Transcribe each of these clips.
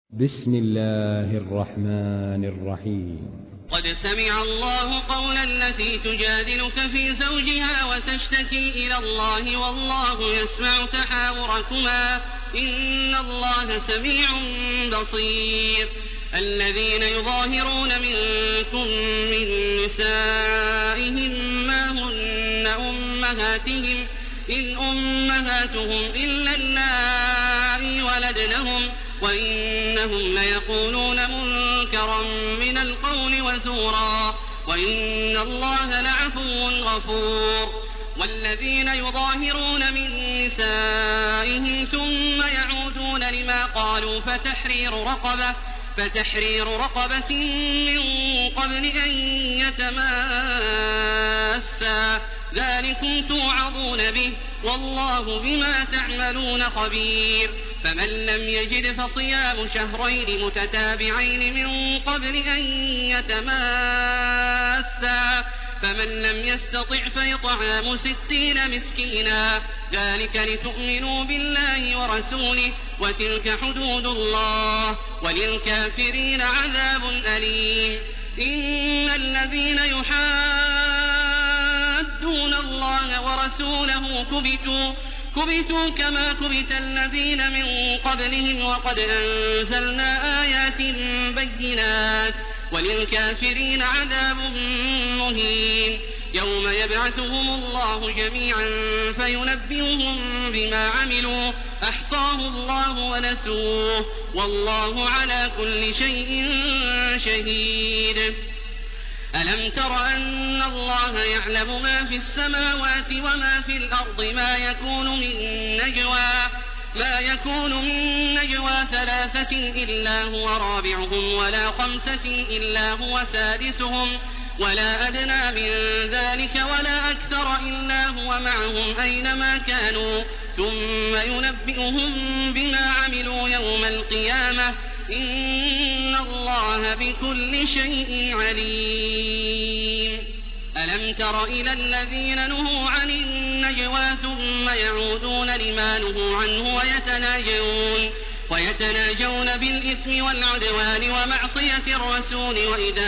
بسم الله الرحمن الرحيم. قد سمع الله قول التي تجادلك في زوجها وتشتكي إلى الله والله يسمع تحاوركما إن الله سميع بصير. الذين يظاهرون منكم من نسائهم ما هن أمهاتهم إن أمهاتهم إلا اللائي ولدنهم وإنهم ليقولون منكرا من القول وزورا وإن الله لعفو غفور. والذين يظاهرون من نسائهم ثم يعودون لما قالوا فتحرير رقبة من قبل أن يتماسا ذلكم توعظون به والله بما تعملون خبير. فمن لم يجد فصيام شهرين متتابعين من قبل أن يتماسا فمن لم يستطع فإطعام 60 مسكينا ذلك لتؤمنوا بالله ورسوله وتلك حدود الله وللكافرين عذاب أليم. إن الذين يحادون الله ورسوله كبتوا كما كبت الذين من قبلهم وقد أنزلنا آيات بينات وللكافرين عذاب مهين. يوم يبعثهم الله جميعا فينبئهم بما عملوا أحصاه الله ونسوه والله على كل شيء شهيد. ألم تر أن الله يعلم ما في السماوات وما في الأرض ما يكون من نجوى 3 إلا هو رابعهم ولا 5 إلا هو سادسهم ولا أدنى من ذلك ولا أكثر إلا هو معهم أينما كانوا ثم ينبئهم بما عملوا يوم القيامة إن الله بكل شيء عليم. ألم تر إلى الذين نهوا عن النجوى ثم يعودون لما نهوا عنه ويتناجون بالإثم والعدوان ومعصية الرسول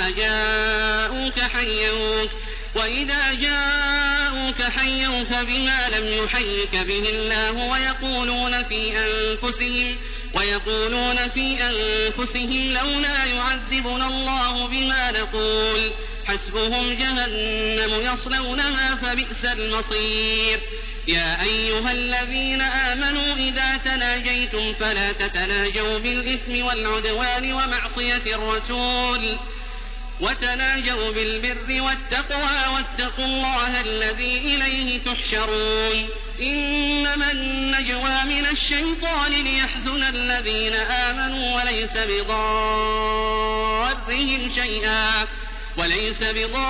وإذا جاءوك حيوك بما لم يحيك به الله ويقولون في أنفسهم لولا يعذبنا الله بما نقول حسبهم جهنم يصلونها فبئس المصير. يا أيها الذين آمنوا إذا تناجيتم فلا تتناجوا بالإثم والعدوان ومعصية الرسول وتناجوا بالبر والتقوى واتقوا الله الذي إليه تحشرون. إنما النجوى من الشيطان ليحزن الذين آمنوا وليس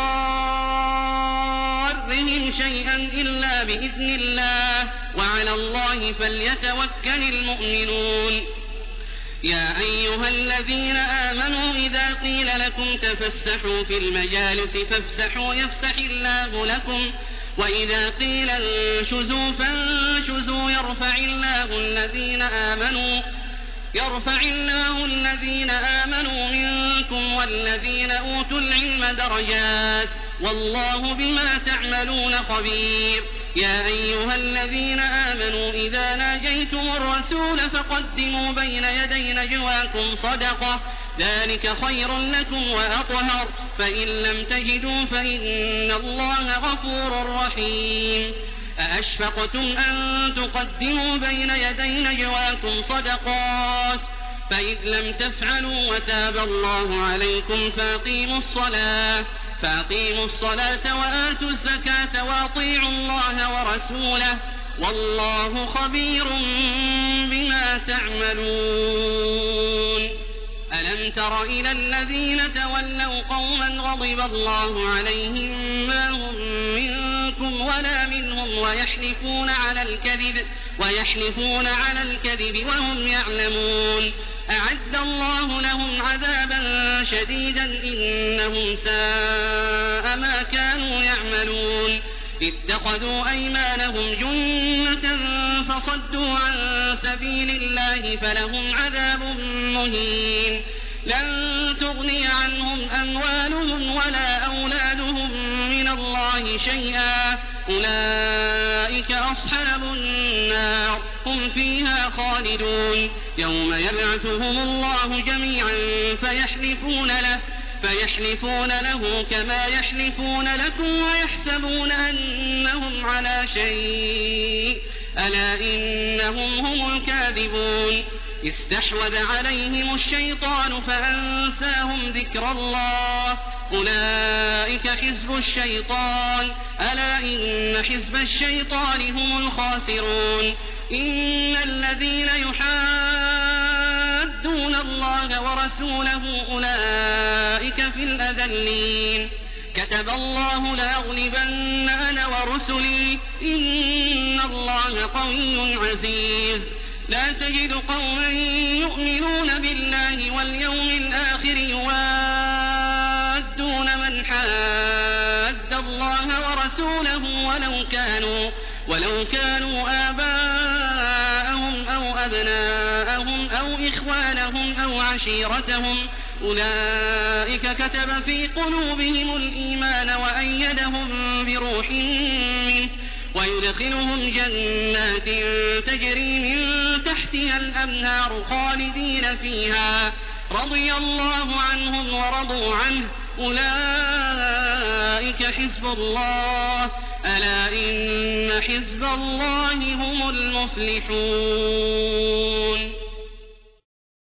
بضارهم شيئا إلا بإذن الله وعلى الله فليتوكل المؤمنون. يا أيها الذين آمنوا إذا قيل لكم تفسحوا في المجالس فافسحوا يفسح الله لكم وإذا قيل انشزوا فانشزوا يرفع الله الذين آمنوا منكم والذين أوتوا العلم درجات والله بما تعملون خبير. يا أيها الذين آمنوا إذا ناجيتم الرسول فقدموا بين يدي نجواكم صدقة ذلك خير لكم وأطهر فإن لم تجدوا فإن الله غفور رحيم. أأشفقتم أن تقدموا بين يدي نجواكم صدقات فإذ لم تفعلوا وتاب الله عليكم فأقيموا الصلاة وآتوا الزكاة وأطيعوا الله ورسوله والله خبير بما تعملون. ألم تر إلى الذين تولوا قوما غضب الله عليهم ما هم منكم ولا منهم ويحلفون على الكذب وهم يعلمون. أعد الله لهم عذابا شديدا إنهم ساء ما كانوا يعملون. اتخذوا أيمانهم جنة فصدوا عن سبيل الله فلهم عذاب مهين لن تغني عنهم أموالهم ولا أولادهم من الله شيئا أولئك أصحاب النار هم فيها خالدون يوم يبعثهم الله جميعا فيحلفون له كما يحلفون لكم ويحسبون أنهم على شيء ألا إنهم هم الكاذبون استحوذ عليهم الشيطان فأنساهم ذكر الله أولئك حزب الشيطان ألا إن حزب الشيطان هم الخاسرون إن الذين يحادون الله ورسوله أولئك في الأذلين كتب الله لأغلبن أنا ورسلي إن الله قوي عزيز لا تجد قوما يؤمنون بالله واليوم الآخر يوادون من حاد الله ورسوله ولو كانوا آباءهم أو أبناءهم أو إخوانهم أو عشيرتهم أولئك كتب في قلوبهم الإيمان وأيدهم بروح منه ويدخلهم جنات تجري من تحتها الأنهار خالدين فيها رضي الله عنهم ورضوا عنه أولئك حزب الله ألا إن حزب الله هم المفلحون.